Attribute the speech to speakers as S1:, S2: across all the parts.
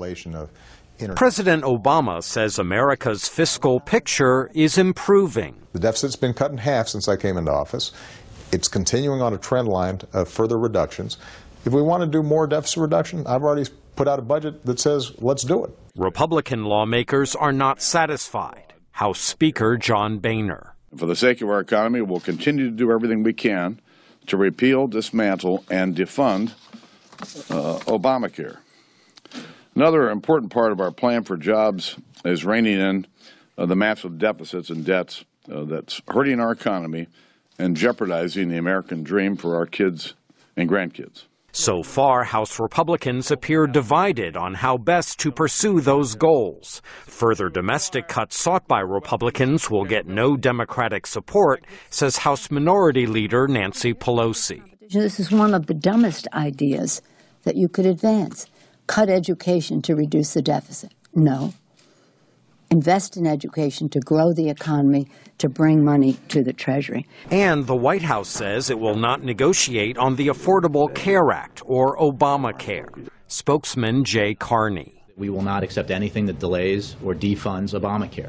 S1: violation of
S2: President Obama says America's fiscal picture is improving.
S1: The deficit's been cut in half since I came into office. It's continuing on a trend line of further reductions. If we want to do more deficit reduction, I've already put out a budget that says let's do it.
S2: Republican lawmakers are not satisfied. House Speaker John Boehner.
S3: For the sake of our economy, we'll continue to do everything we can to repeal, dismantle, and defund Obamacare. Another important part of our plan for jobs is reining in the massive deficits and debts that's hurting our economy and jeopardizing the American dream for our kids and grandkids.
S2: So far, House Republicans appear divided on how best to pursue those goals. Further domestic cuts sought by Republicans will get no Democratic support, says House Minority Leader Nancy Pelosi.
S4: This is one of the dumbest ideas that you could advance. Cut education to reduce the deficit. No. Invest in education to grow the economy, to bring money to the Treasury.
S2: And the White House says it will not negotiate on the Affordable Care Act, or Obamacare. Spokesman Jay Carney.
S5: We will not accept anything that delays or defunds Obamacare.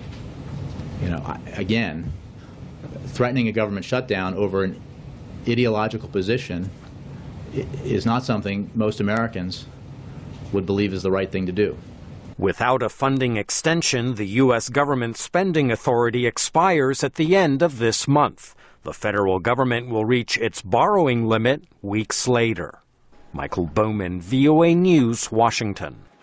S5: Again, threatening a government shutdown over an ideological position is not something most Americans would believe is the right thing to do.
S2: Without a funding extension, the U.S. government spending authority expires at the end of this month. The federal government will reach its borrowing limit weeks later. Michael Bowman, VOA News, Washington.